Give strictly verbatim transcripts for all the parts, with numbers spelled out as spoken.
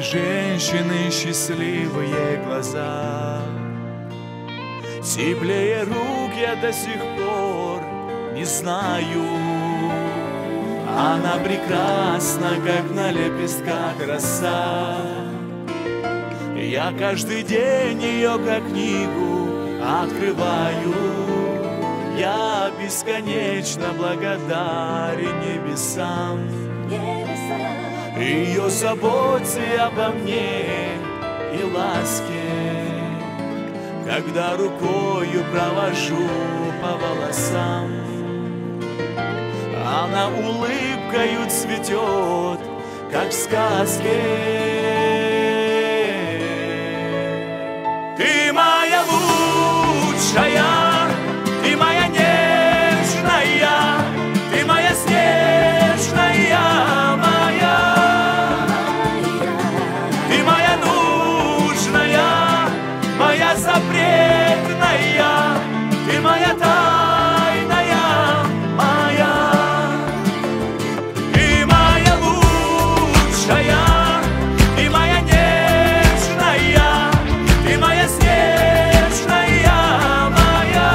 женщины счастливые глаза. Теплее рук я до сих пор не знаю. Она прекрасна, как на лепестках роса. Я каждый день ее как книгу открываю. Я бесконечно благодарен небесам, ее заботе обо мне и ласке, когда рукою провожу по волосам. Она улыбкою цветет, как в сказке. Ты моя лучшая, ты моя нежная, ты моя снежная, моя. Ты моя нужная, моя запретная, ты моя тайная, моя. Ты моя лучшая, ты моя нежная, ты моя снежная, моя.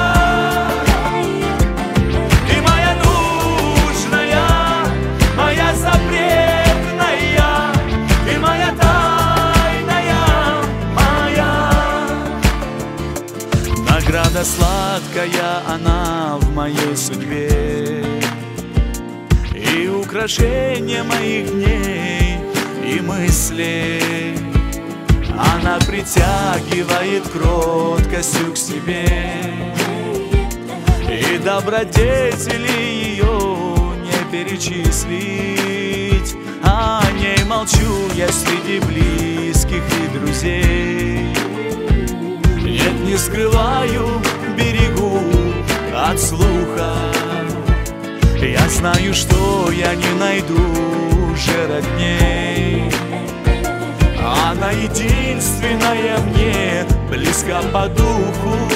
Ты моя нужная, моя запретная, ты моя тайная, моя. Награда сладкая она в моей судьбе, и украшение моих дней и мыслей. Она притягивает кроткостью к себе, и добродетели ее не перечислить. О ней молчу я среди близких и друзей. Нет, не скрываю, берегу от слуха. Я знаю, что я не найду же родней. Она единственная мне близка по духу.